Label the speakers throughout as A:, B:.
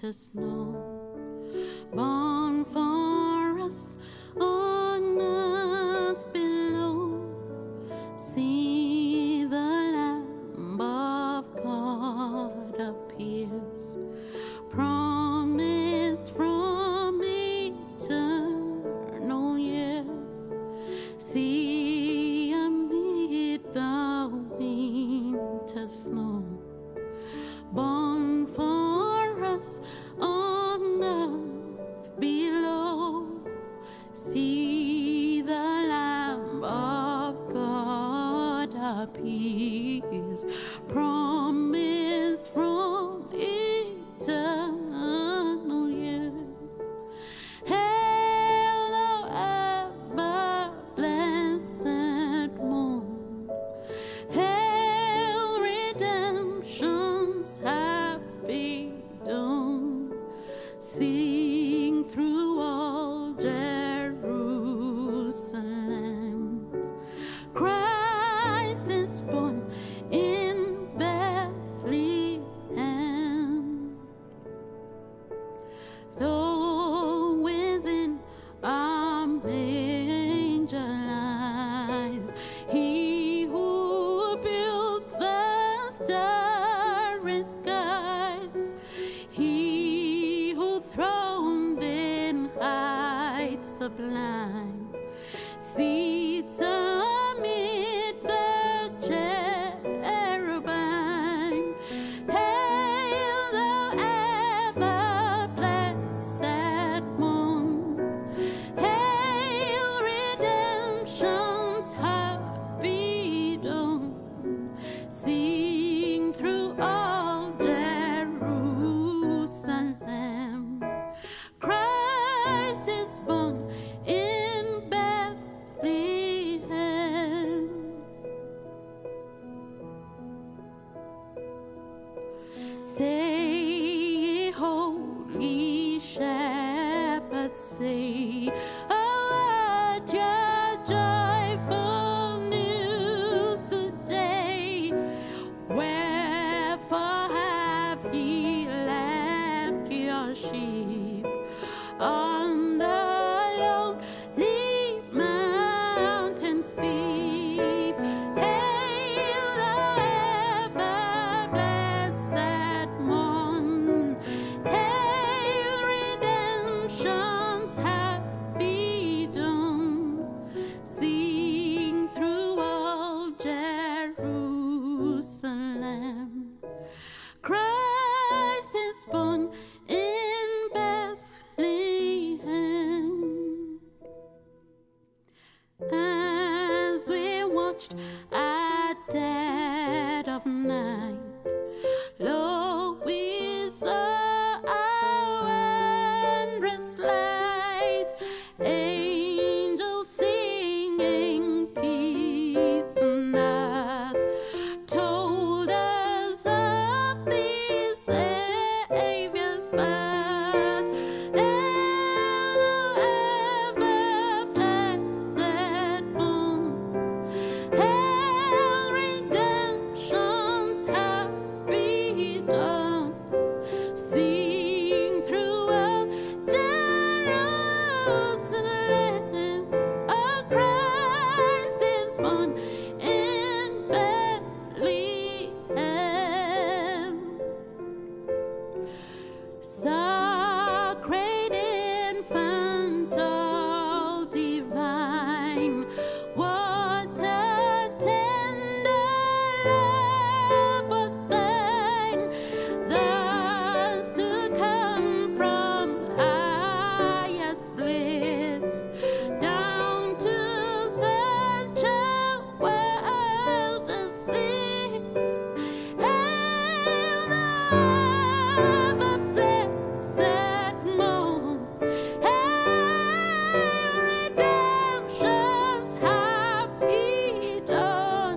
A: the snow, born for us on earth below. See, the Lamb of God appears, promised from eternal years. See, amid the winter snow, born for us on earth below. See, the Lamb of God appears, promised from eternal years. Hail, O ever blessed morn! Hail, redemption's happy dawn! Sing through all Jerusalem, Christ is born in Bethlehem. Lo, within a manger lies He who built the starry skies, He who throned in height sublime, seats amid the cherubim. Hail, the ever blessed morn! Hail, redemption's happy dawn! Sing through all Jerusalem, Christ is born in Bethlehem. Say, ye holy shepherds, say, oh, what your joyful news today. Wherefore have ye left your sheep on the lonely mountain steep? Hail, the ever blessed morn! Hail, redemption's happy dawn! Sing through all Jerusalem, Christ is born in Bethlehem. As we watched at dead of night, lo, we saw a wondrous light, angels singing peace on earth, told us of the Savior's birth. Hail, O ever blessed morn! Hail, redemption's happy dawn! Sing through all Jerusalem, oh, Christ is born in Bethlehem. Sacred infant, all divine, what a tender love was thine, thus to come from highest bliss down to such a world as this. Hail, the ever blessed morn! Hail, redemption's happy dawn!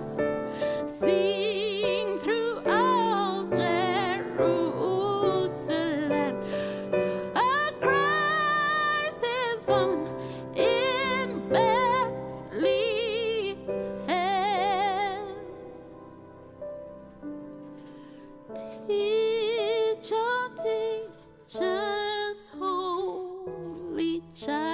A: Sing through all Jerusalem, oh, Christ is born in Bethlehem. Teach, oh, teach shine.